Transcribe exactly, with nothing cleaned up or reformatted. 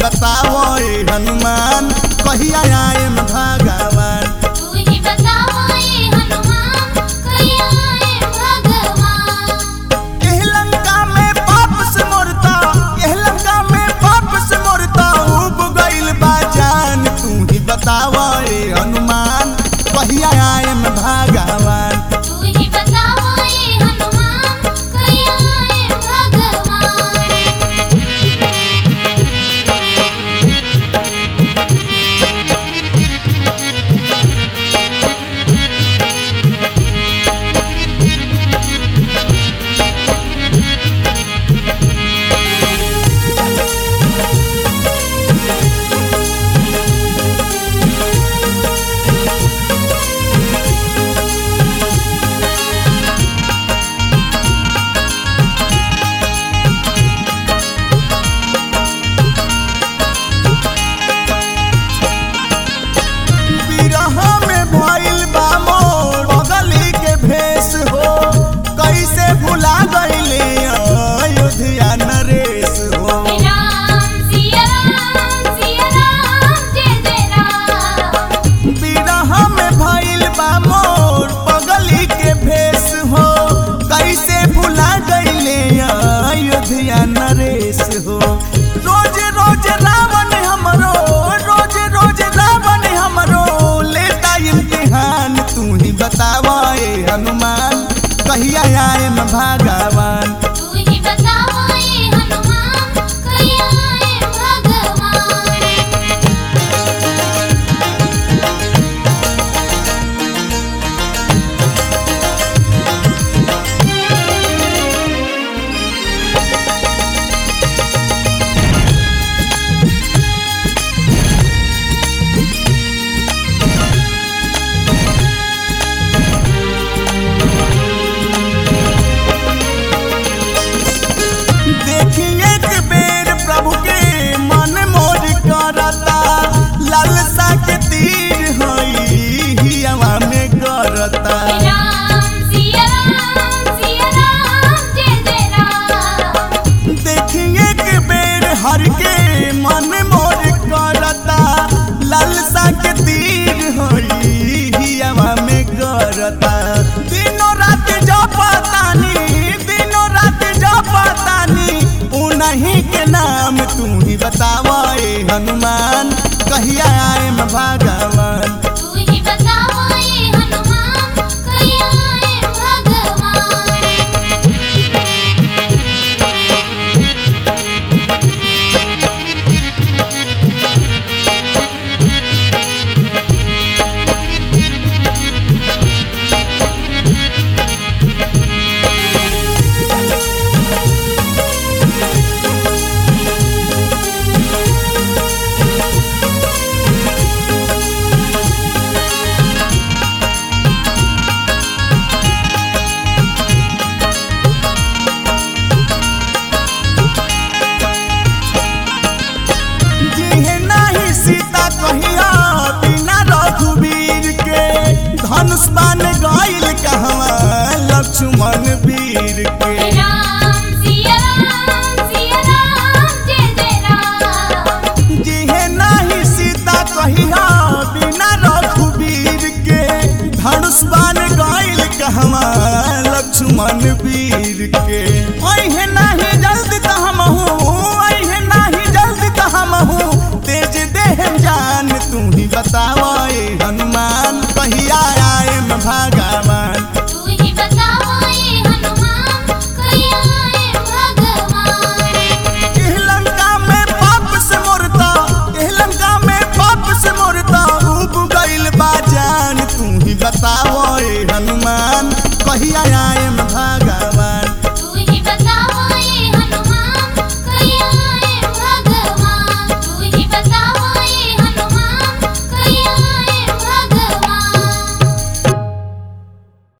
बताओ ए हनुमान कहिया आएम भगवान। तू ही बताओ ए हनुमान कहिया आएम भगवान। एह लंका में पाप से मोरता एह लंका में पाप से मोरता उब गइल बा जान। तू ही बताओ ए हनुमान कहिया आएम भगवान। तू ही बताओ ए हनुमान कहिया आएम भगवान। भुला गइले अयोध्या नरेश हो। राम सिया राम सिया राम जय जय राम। बिरह में भइल बा मोर पगली के भेष हो कैसे भुला गइले अयोध्या नरेश हो। रोज रोज रावण हमरो रोज रोज रावण हमरो लेता इम्तिहान। तू ही बतावा ए हनुमान कहिया आएम भगवान। तू ही बताओ ए हनुमान कहिया आएम भगवान। लालसा के तीर होई हियावा में करता। राम सिया राम सिया राम जय जय राम। देखिए के बेर हर के मन मोर करता लालसा के तीर होई हियावा में करता। दिनों रात जपतानी दिनों रात जपतानी उन्हीं के नाम। तू ही बतावा ए हनुमान कहिया आएम भगवान। तू ही बताओ ए हनुमान कहिया आएम भगवान। सीता कहिया बिना रघुवीर के धनुष बाण गइल कहवा लक्ष्मण वीर के। राम सिया राम सिया राम जय जय राम। जिहे नाही सीता कहिया बिना रघुवीर के धनुष बाण गइल कहवा लक्ष्मण वीर के। ओहे नाही जल्दी त हमहू ओहे नाही जल्दी त हमहू तेज देह जान। तू ही बताओ ए हनुमान कहिया आएम भगवान। तू ही बताओ ए हनुमान कहिया आएम भगवान। एह लंका में पाप से मोरता एह लंका में पाप से मोरता उब गइल बा जान। तू ही बताओ ए हनुमान कहिया आएम भगवान।